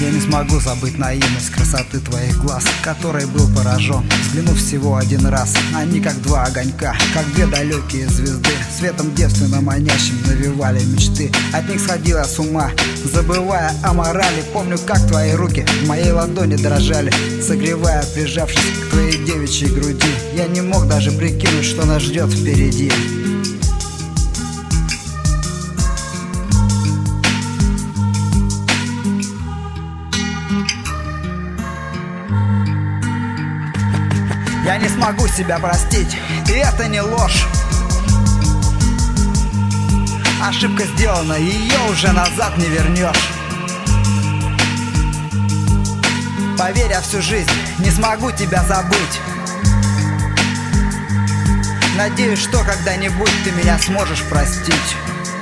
Я не смогу забыть наивность красоты твоих глаз, которой был поражен, взглянув всего один раз. Они как два огонька, как две далекие звезды, светом девственно манящим навевали мечты. От них сходила с ума, забывая о морали. Помню, как твои руки в моей ладони дрожали, согревая, прижавшись к твоей девичьей груди. Я не мог даже прикинуть, что нас ждет впереди. Я не смогу себя простить, и это не ложь. Ошибка сделана, ее уже назад не вернешь. Поверь, я всю жизнь не смогу тебя забыть. Надеюсь, что когда-нибудь ты меня сможешь простить.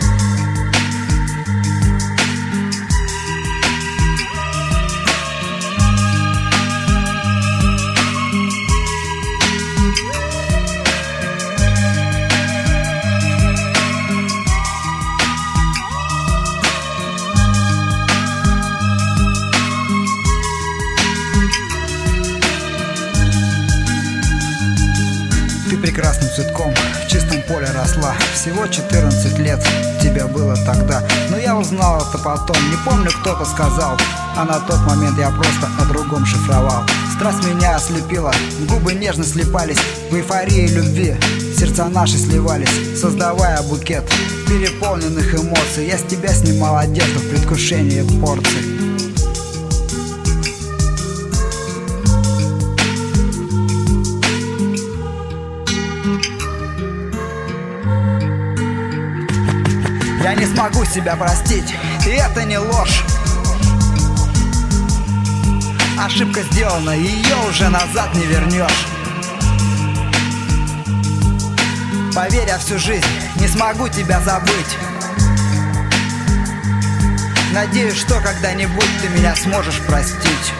Прекрасным цветком в чистом поле росла. Всего 14 лет тебе было тогда, но я узнал это потом. Не помню, кто-то сказал, а на тот момент я просто о другом шифровал. Страсть меня ослепила, губы нежно слипались в эйфории любви. Сердца наши сливались, создавая букет переполненных эмоций. Я с тебя снимал одежду в предвкушении порций. Я не смогу себя простить, и это не ложь. Ошибка сделана, ее уже назад не вернешь. Поверь, я всю жизнь не смогу тебя забыть. Надеюсь, что когда-нибудь ты меня сможешь простить.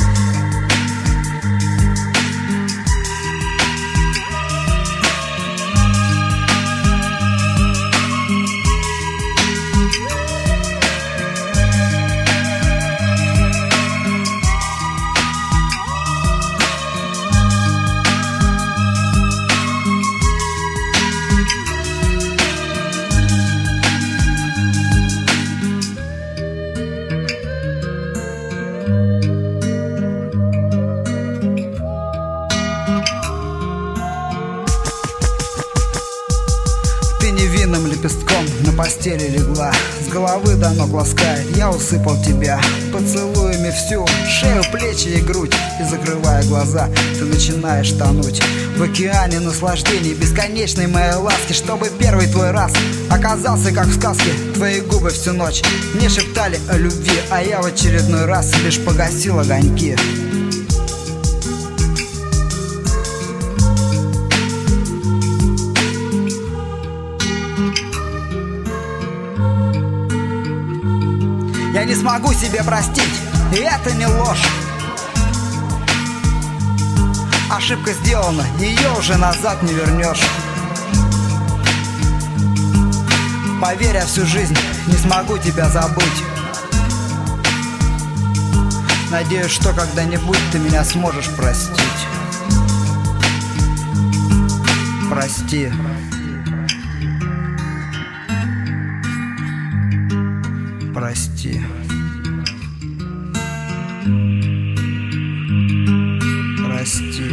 Невинным лепестком на постели легла, с головы до ног лаская, я усыпал тебя поцелуями всю шею, плечи и грудь. И закрывая глаза, ты начинаешь тонуть в океане наслаждений бесконечной моей ласки. Чтобы первый твой раз оказался как в сказке. Твои губы всю ночь не шептали о любви, а я в очередной раз лишь погасил огоньки. Я не смогу себе простить, и это не ложь. Ошибка сделана, ее уже назад не вернешь. Поверь, я всю жизнь не смогу тебя забыть. Надеюсь, что когда-нибудь ты меня сможешь простить. Прости. Прости. Прости.